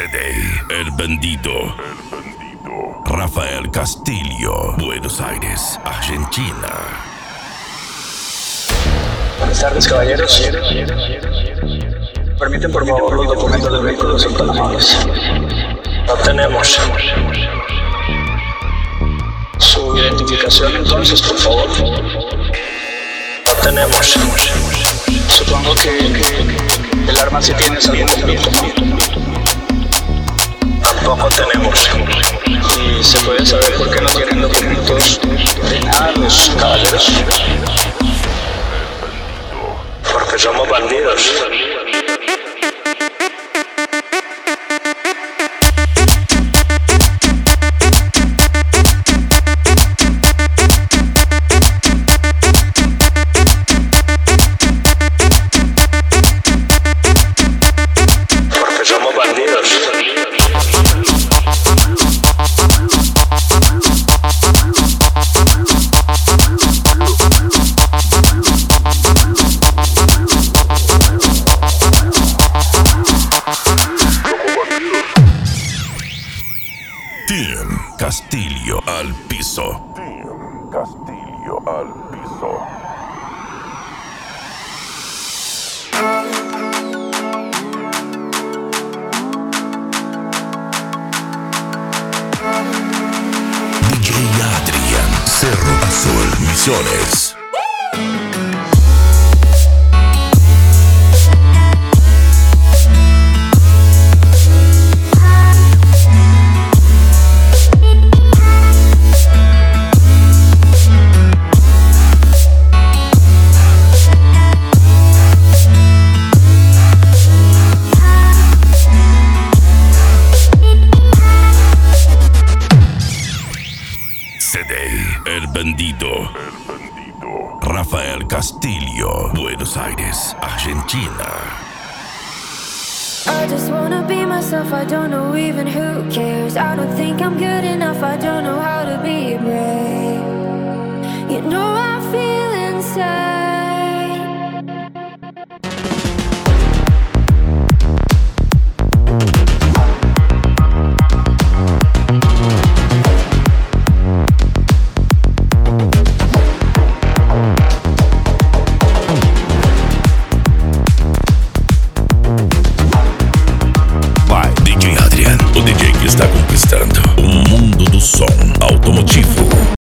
CD El Bandido. Rafael Castillo, Buenos Aires, Argentina. Buenas tardes, caballeros. Permiten, por favor, los documentos del vehículo sin amables. No tenemos su identificación, entonces, por favor. No tenemos. Supongo que el arma sí tiene algún delito. Tampoco tenemos. ¿Y se puede saber por qué no tienen documentos de nada los caballeros? Porque somos bandidos. Porque somos bandidos. Team Castillo al piso. Team Castillo al piso. DJ Adrian, Cerro Azul, Misiones. CD El Bandido. Rafael Castillo, Buenos Aires, Argentina. I just wanna be myself, I don't know even who cares. I don't think I'm good enough, I don't know how to be brave. You know I feel inside. Vai, DJ Adrian, o DJ que está conquistando o mundo do som automotivo.